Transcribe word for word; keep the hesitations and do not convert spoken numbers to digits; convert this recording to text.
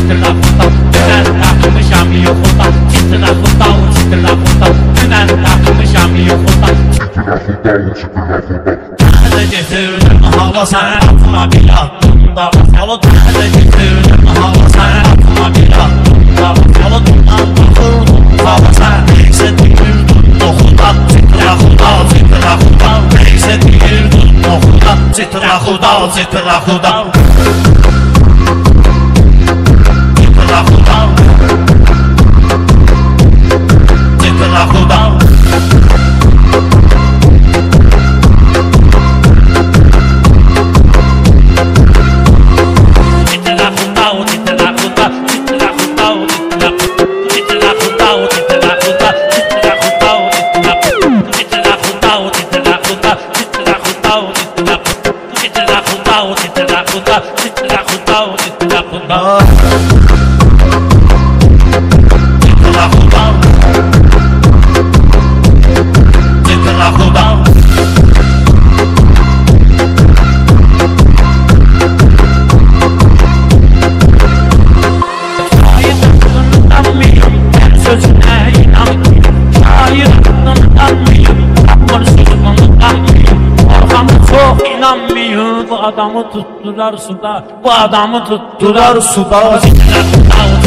çıtıra kuta. Dümen takmışam yoxuda, çıtıra kuta, çıtıra kuta. Dümen takmışam yoxuda, çıtıra kuta, çıtıra kuta. Nerede getirdim hava sen atma bir attımda. Salı nerede getirdim hava sen atma bir attımda. Salı duman bakırdım hava sen. Neyse dikirdin noxuda, çıtıra kuta, çıtıra kuta. Neyse dikirdin noxuda, çıtıra kuta, çıtıra kuta. Çıtıra kuta, çıtıra kuta. Bu adamı tuttular suda, bu adamı tuttular suda.